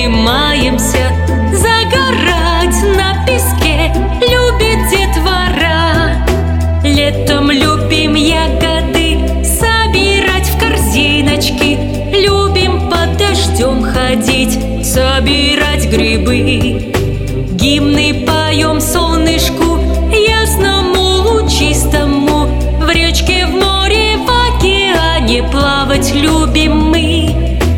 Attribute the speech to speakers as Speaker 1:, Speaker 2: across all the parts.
Speaker 1: поднимаемся загорать на песке, любит детвора. Летом любим ягоды собирать в корзиночки, любим под дождем ходить, собирать грибы. Гимны поем солнышку ясному, лучистому, в речке, в море, в океане плавать любим мы.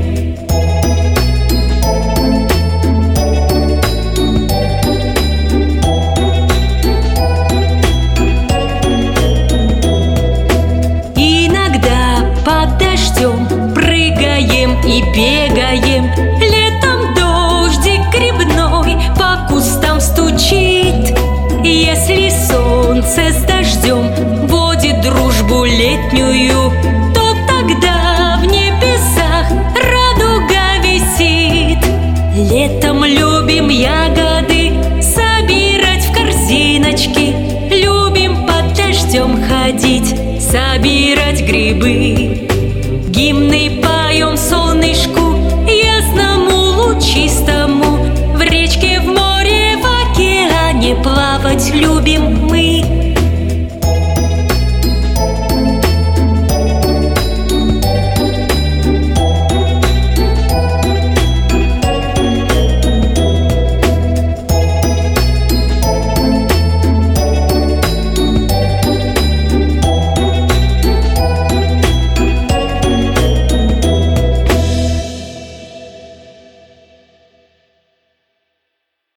Speaker 1: Иногда под дождем прыгаем и бегаем, летом дождик грибной по кустам стучит. Если солнце с дождем водит дружбу летнюю, то тогда в небесах радуга висит. Летом любим ягоды собирать в корзиночки, любим под дождем ходить, собирать грибы. Гимны поем солнышку ясному, лучистому, в речке, в море, в океане плавать любим мы.